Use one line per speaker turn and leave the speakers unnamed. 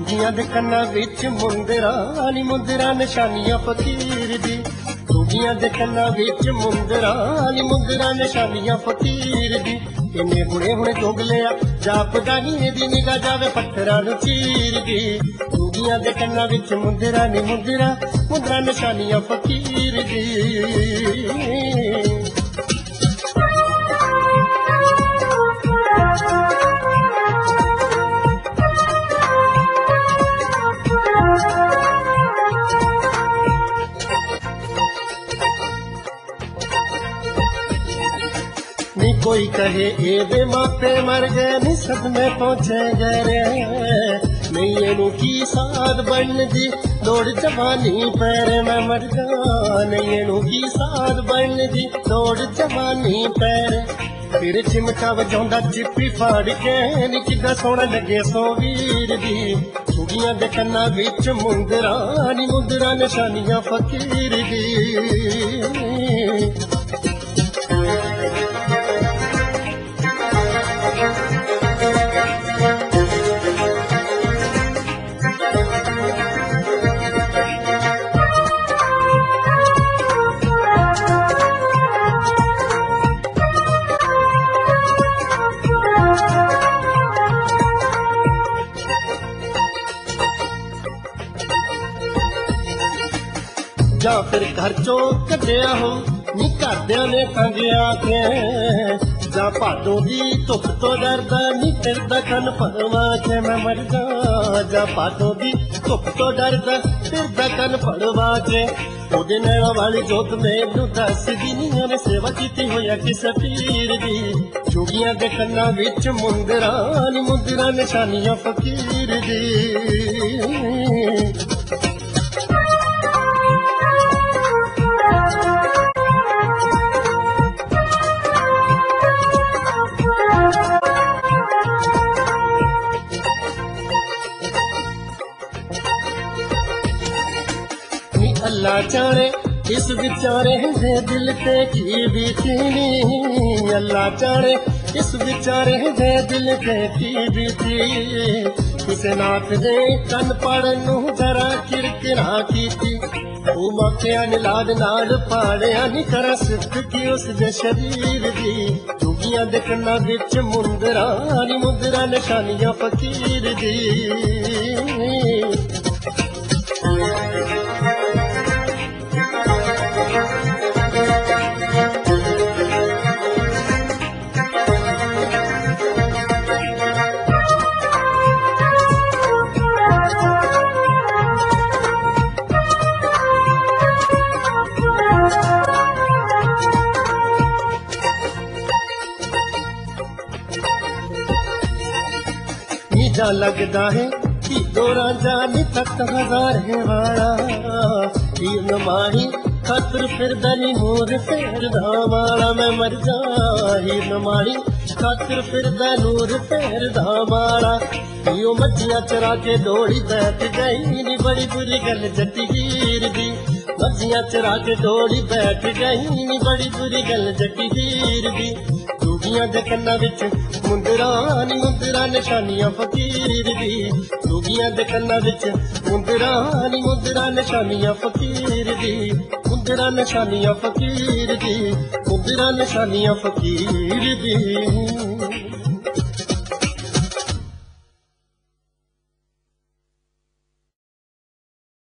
जोगियां दे कन्नां विच मुंदरा नी मुंदरा निशानियां फकीर दी। जोगियां दे कन्नां विच मुंदरा नी मुंदरा निशानियां फकीर दी। इन्ने हुणे हुणे चुग लिया जापदा नी दी निगाह जावे पत्थरां नूं चीर दी। जोगियां दे कन्नां विच मुंदरा नी मुंदरा मुंदरा निशानियां फकीर दी। नी कोई कहे एदे मापे मर गए नी सदमे पहुंचे गए नहीं एनू की साध बन दी दौड़ जवानी पैर मैं मर जा। नहीं एनू की साध बन दी दौड़ जवानी पैर। फिर चिमटा वजाउंदा चिप्पी फाड़ के नी किदा सोहना लगे सो वीर दी। जोगियां दे कन्नां विच मुंदरा नी मुंदरा निशानियां फकीर दी। जा फिर घर चो कढ़िया हो नी घरदियां ने तंगिया के। जा भादों दी धुप तो डरदा नी फिरदा कन पड़वा के मैं मर जा। जा भादों दी धुप तो डरदा फिरदा कन पड़वा के। ओदे नैणा वाली जोत मैनू दसदी नी ओने सेवा कीती होया किस पीर दी। जोगियां दे कन्नां विच मुंदरा नी मुंदरा निशानियां फकीर दी। अल्लाह जाने इस बेचारे दे दिल ते की बीती। अल्लाह जाने इस बेचारे दे दिल ते की बीती। किसे नाथ दे कन पड़न नूं जरा किरकिरा कीती। ओ मौकिया निलाद नाल पाड़िया नी करा सिफ्त की उस दे शरीर दी। जोगियां दे कन्नां विच मुंदरा नी मुंदरा निशानियां फकीर दी। जा लगदा है कि दोरा जानी तक हजार है वाला। हीर नमाही खातर फिरदा नी नूर फेरदा वाला मैं मर जा। हीर नमाही खातर फिरदा नूर फेरदा वाला। यो मच्छियां चरा के दौड़ी बैठ गई नी बड़ी बुरी गल जट्टी हीर दी। मच्छियां चरा के दौड़ी बैठ गई नी बड़ी बुरी गल जट्टी हीर दी। जोगियां दे कन्नां विच मुंदरा नी मुंदरा निशानियां फकीर दी। जोगियां दे कन्नां विच मुंदरा नी मुंदरा निशानियां फकीर दी। मुंदरा निशानियां फकीर दी। मुंदरा निशानियां फकीर दी।